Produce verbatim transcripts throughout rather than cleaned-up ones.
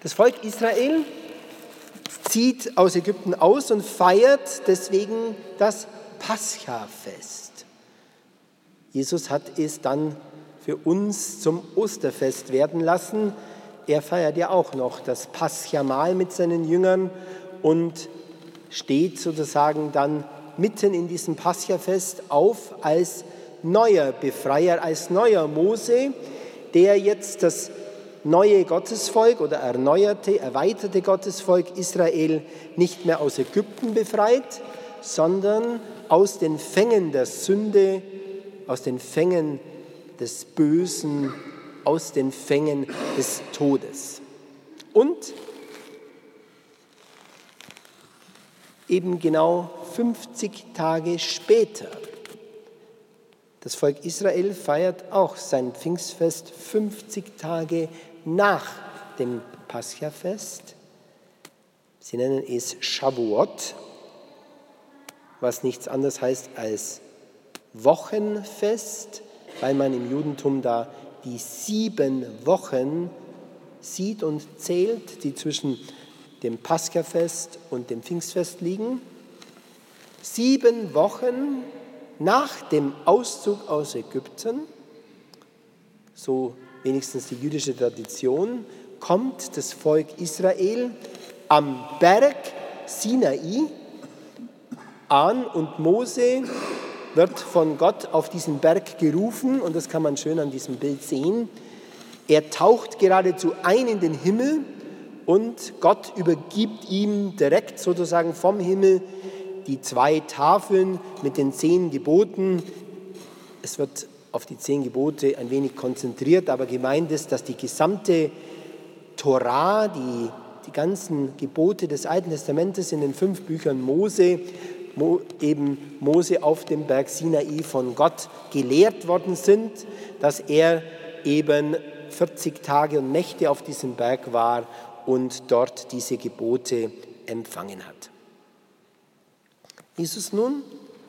Das Volk Israel zieht aus Ägypten aus und feiert deswegen das Pascha-Fest. Jesus hat es dann für uns zum Osterfest werden lassen. Er feiert ja auch noch das Pascha-Mahl mit seinen Jüngern und steht sozusagen dann mitten in diesem Pascha-Fest auf als neuer Befreier, als neuer Mose, der jetzt das neue Gottesvolk oder erneuerte, erweiterte Gottesvolk Israel nicht mehr aus Ägypten befreit, sondern aus den Fängen der Sünde, aus den Fängen des Bösen, aus den Fängen des Todes. Und eben genau fünfzig Tage später, das Volk Israel feiert auch sein Pfingstfest fünfzig Tage nach dem Paschafest. Sie nennen es Shavuot, was nichts anderes heißt als Wochenfest, weil man im Judentum da die sieben Wochen sieht und zählt, die zwischen dem Paschafest und dem Pfingstfest liegen. Sieben Wochen nach dem Auszug aus Ägypten, so wenigstens die jüdische Tradition, kommt das Volk Israel am Berg Sinai an und Mose wird von Gott auf diesen Berg gerufen und das kann man schön an diesem Bild sehen. Er taucht geradezu ein in den Himmel und Gott übergibt ihm direkt sozusagen vom Himmel die zwei Tafeln mit den zehn Geboten. Es wird auf die zehn Gebote ein wenig konzentriert, aber gemeint ist, dass die gesamte Torah, die, die ganzen Gebote des Alten Testamentes in den fünf Büchern Mose, Mo, eben Mose auf dem Berg Sinai von Gott gelehrt worden sind, dass er eben vierzig Tage und Nächte auf diesem Berg war und dort diese Gebote empfangen hat. Jesus nun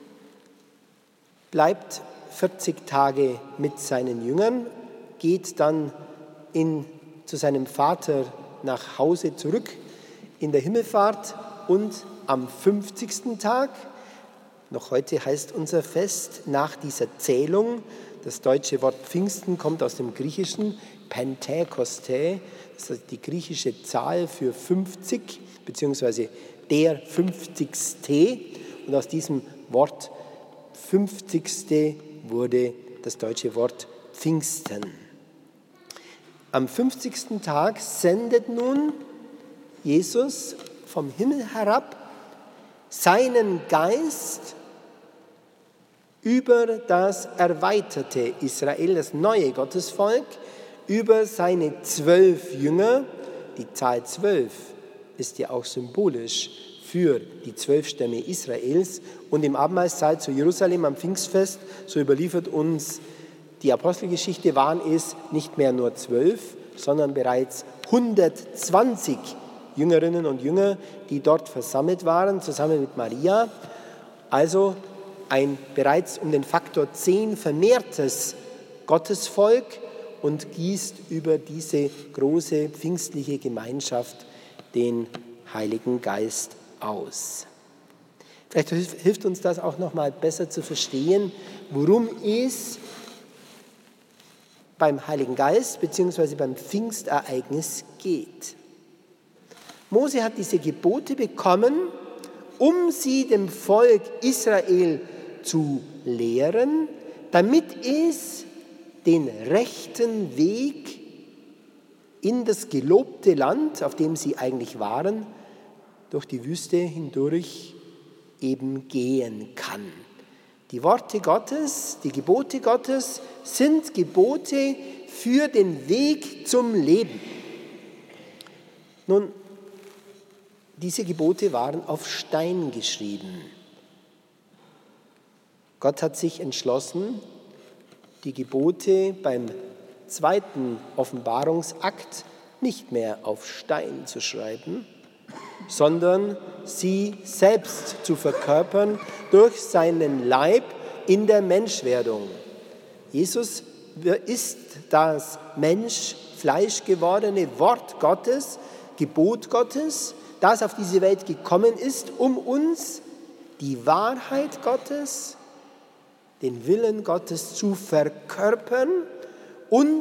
bleibt vierzig Tage mit seinen Jüngern, geht dann in, zu seinem Vater nach Hause zurück in der Himmelfahrt und am fünfzigsten Tag, noch heute heißt unser Fest, nach dieser Zählung, das deutsche Wort Pfingsten kommt aus dem Griechischen, Pentekoste, das ist die griechische Zahl für fünfzig, beziehungsweise der fünfzigste. Und aus diesem Wort fünfzigste wurde das deutsche Wort Pfingsten. Am fünfzigsten Tag sendet nun Jesus vom Himmel herab seinen Geist über das erweiterte Israel, das neue Gottesvolk, über seine zwölf Jünger. Die Zahl zwölf ist ja auch symbolisch für die zwölf Stämme Israels. Und im Abendmahlsaal zu Jerusalem am Pfingstfest, so überliefert uns die Apostelgeschichte, waren es nicht mehr nur zwölf, sondern bereits hundertzwanzig Jüngerinnen und Jünger, die dort versammelt waren, zusammen mit Maria. Also ein bereits um den Faktor zehn vermehrtes Gottesvolk und gießt über diese große pfingstliche Gemeinschaft den Heiligen Geist aus. Vielleicht hilft uns das auch noch mal besser zu verstehen, worum es beim Heiligen Geist bzw. beim Pfingstereignis geht. Mose hat diese Gebote bekommen, um sie dem Volk Israel zu lehren, damit es den rechten Weg in das gelobte Land, auf dem sie eigentlich waren, durch die Wüste hindurch eben gehen kann. Die Worte Gottes, die Gebote Gottes sind Gebote für den Weg zum Leben. Nun, diese Gebote waren auf Stein geschrieben. Gott hat sich entschlossen, die Gebote beim zweiten Offenbarungsakt nicht mehr auf Stein zu schreiben, sondern sie selbst zu verkörpern durch seinen Leib in der Menschwerdung. Jesus ist das Mensch, Fleisch gewordene Wort Gottes, Gebot Gottes, das auf diese Welt gekommen ist, um uns die Wahrheit Gottes, den Willen Gottes zu verkörpern und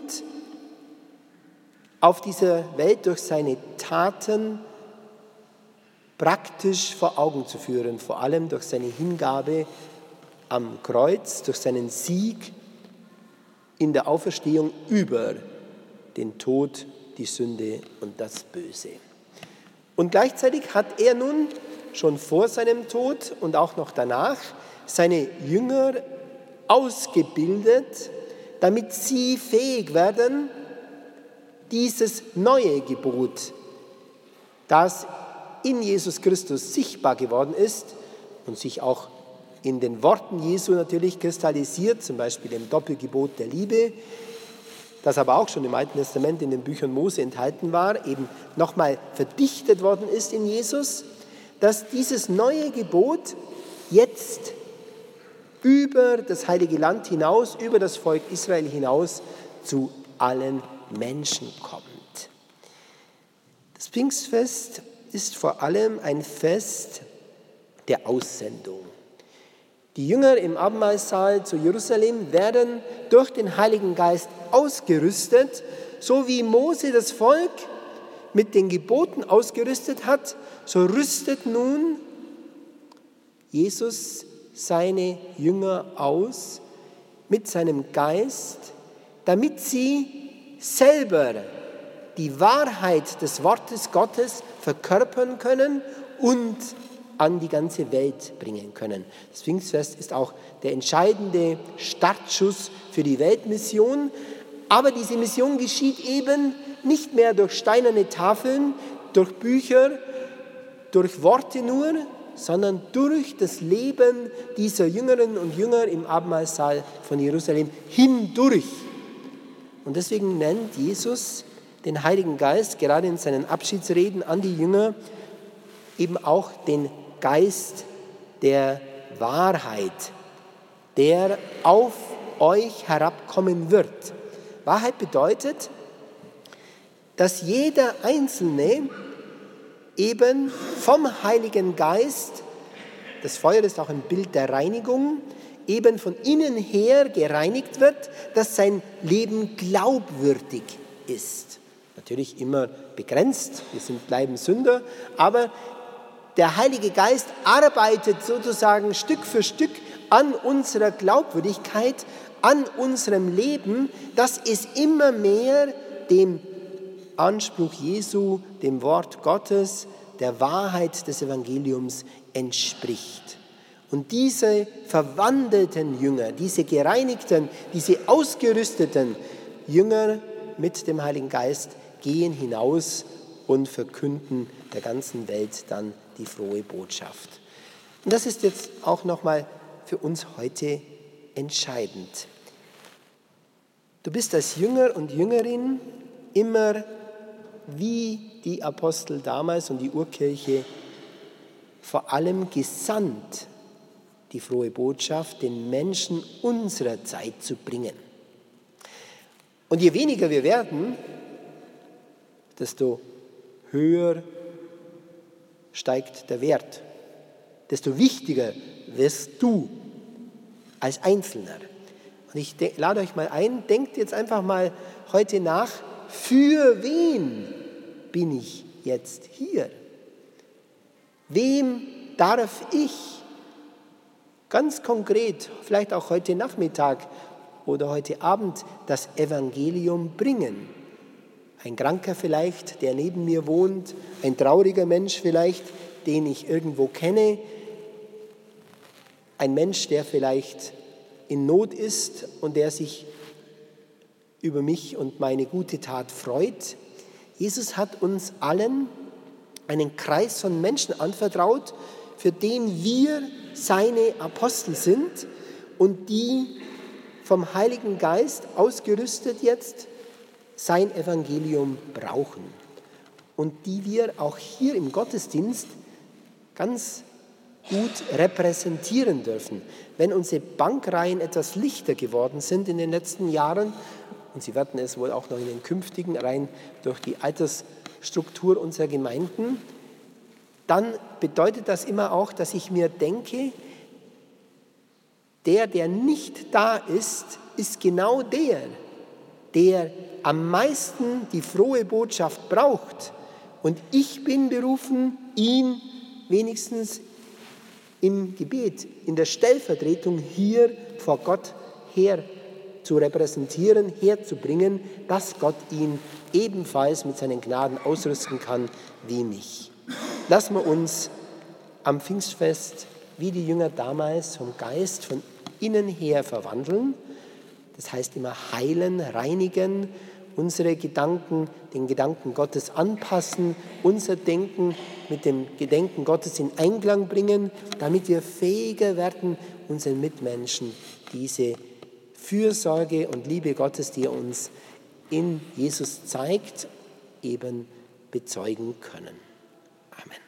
auf dieser Welt durch seine Taten praktisch vor Augen zu führen, vor allem durch seine Hingabe am Kreuz, durch seinen Sieg in der Auferstehung über den Tod, die Sünde und das Böse. Und gleichzeitig hat er nun schon vor seinem Tod und auch noch danach seine Jünger ausgebildet, damit sie fähig werden, dieses neue Gebot, das in Jesus Christus sichtbar geworden ist und sich auch in den Worten Jesu natürlich kristallisiert, zum Beispiel im Doppelgebot der Liebe, das aber auch schon im Alten Testament in den Büchern Mose enthalten war, eben nochmal verdichtet worden ist in Jesus, dass dieses neue Gebot jetzt über das Heilige Land hinaus, über das Volk Israel hinaus zu allen Menschen kommt. Das Pfingstfest ist vor allem ein Fest der Aussendung. Die Jünger im Abendmahlsaal zu Jerusalem werden durch den Heiligen Geist ausgerüstet, so wie Mose das Volk mit den Geboten ausgerüstet hat, so rüstet nun Jesus seine Jünger aus mit seinem Geist, damit sie selber die Wahrheit des Wortes Gottes verkörpern können und an die ganze Welt bringen können. Das Pfingstfest ist auch der entscheidende Startschuss für die Weltmission, aber diese Mission geschieht eben nicht mehr durch steinerne Tafeln, durch Bücher, durch Worte nur, sondern durch das Leben dieser Jüngerinnen und Jünger im Abendmahlsaal von Jerusalem hindurch. Und deswegen nennt Jesus den Heiligen Geist gerade in seinen Abschiedsreden an die Jünger eben auch den Geist der Wahrheit, der auf euch herabkommen wird. Wahrheit bedeutet, dass jeder Einzelne eben vom Heiligen Geist, das Feuer ist auch ein Bild der Reinigung, eben von innen her gereinigt wird, dass sein Leben glaubwürdig ist. Natürlich immer begrenzt, wir sind, bleiben Sünder, aber der Heilige Geist arbeitet sozusagen Stück für Stück an unserer Glaubwürdigkeit, an unserem Leben, dass es immer mehr dem Anspruch Jesu, dem Wort Gottes, der Wahrheit des Evangeliums entspricht. Und diese verwandelten Jünger, diese gereinigten, diese ausgerüsteten Jünger mit dem Heiligen Geist gehen hinaus und verkünden der ganzen Welt dann die frohe Botschaft. Und das ist jetzt auch nochmal für uns heute entscheidend. Du bist als Jünger und Jüngerin immer wie die Apostel damals und die Urkirche vor allem gesandt, die frohe Botschaft den Menschen unserer Zeit zu bringen. Und je weniger wir werden, desto höher steigt der Wert, desto wichtiger wirst du als Einzelner. Und ich lade euch mal ein, denkt jetzt einfach mal heute nach, für wen bin ich jetzt hier? Wem darf ich ganz konkret, vielleicht auch heute Nachmittag oder heute Abend, das Evangelium bringen? Ein Kranker vielleicht, der neben mir wohnt, ein trauriger Mensch vielleicht, den ich irgendwo kenne, ein Mensch, der vielleicht in Not ist und der sich über mich und meine gute Tat freut. Jesus hat uns allen einen Kreis von Menschen anvertraut, für den wir seine Apostel sind und die vom Heiligen Geist ausgerüstet jetzt sein Evangelium brauchen und die wir auch hier im Gottesdienst ganz gut repräsentieren dürfen. Wenn unsere Bankreihen etwas lichter geworden sind in den letzten Jahren und sie werden es wohl auch noch in den künftigen, rein durch die Altersstruktur unserer Gemeinden, dann bedeutet das immer auch, dass ich mir denke, der, der nicht da ist, ist genau der, der am meisten die frohe Botschaft braucht. Und ich bin berufen, ihn wenigstens im Gebet, in der Stellvertretung hier vor Gott her zu repräsentieren, herzubringen, dass Gott ihn ebenfalls mit seinen Gnaden ausrüsten kann wie mich. Lassen wir uns am Pfingstfest, wie die Jünger damals, vom Geist von innen her verwandeln. Das heißt immer heilen, reinigen, unsere Gedanken den Gedanken Gottes anpassen, unser Denken mit dem Gedenken Gottes in Einklang bringen, damit wir fähiger werden, unseren Mitmenschen diese Fürsorge und Liebe Gottes, die er uns in Jesus zeigt, eben bezeugen können. Amen.